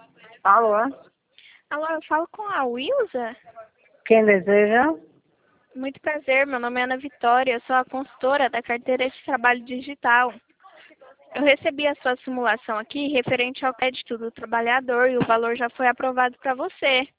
Alô? Alô, eu falo com a Wilza? Quem deseja? Muito prazer, meu nome é Ana Vitória, eu sou a consultora da carteira de trabalho digital. Eu recebi a sua simulação aqui referente ao crédito do trabalhador e o valor já foi aprovado para você.